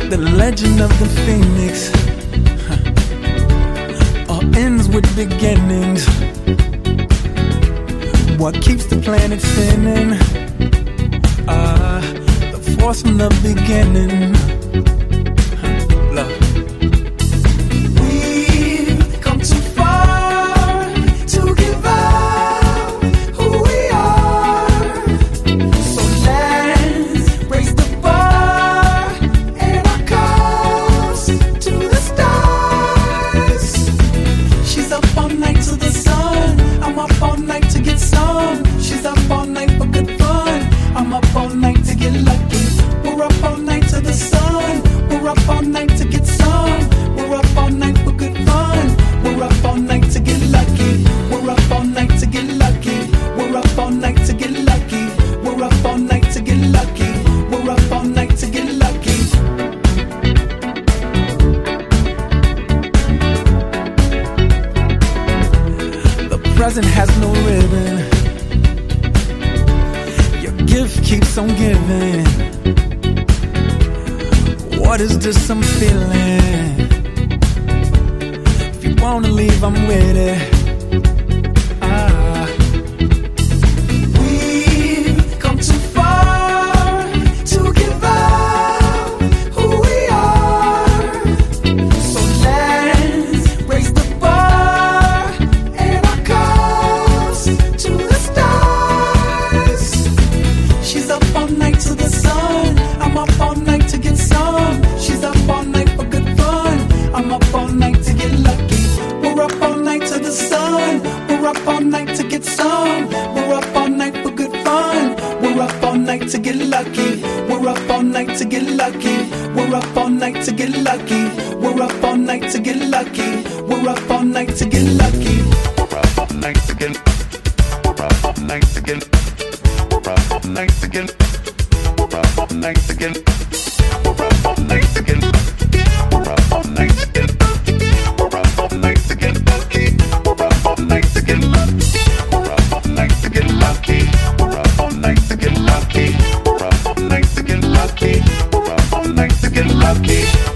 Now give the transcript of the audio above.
The legend of the phoenix all ends with beginnings. What keeps the planet spinning? The force from the beginning. Love. We've come too far to give up who we are. So let's raise the bar and our cups to the stars. She's up all night to the sun. I'm up all night to get some. She's up all night for good fun. I'm up all night to get lucky. We're up all night to the sun. We're up all night to get some. We're up all night for good fun. We're up all night to get lucky. We're up all night to get lucky. We're up all night to get lucky. We're up all night to get lucky. We're up all night to get lucky. The present has no ribbon. Your gift keeps on giving. What is this I'm feeling? If you wanna leave, I'm with it. We've come too far to give up who we are. So let's raise the bar and our cups to the stars. She's up all night to the sun. I'm up all night to get some. She's up all night for good fun. I'm up all night to get lucky. We're up all night to the sun. We're up all night to get some. We're up all night for good fun. We're up all night to get lucky. We're up all night to get lucky. We're up all night to get lucky. We're up all night to get lucky. We're up all night to get lucky. We're up all night to get. We're up all night to get. We're up all night to get. We're up all night to get. We're up all night to get. We're up all night to get. We're up all night to get lucky. We're up all night to get lucky. We're up all night to get lucky. We're up all night to get lucky. We're up all night to get lucky. We're up all night to get lucky.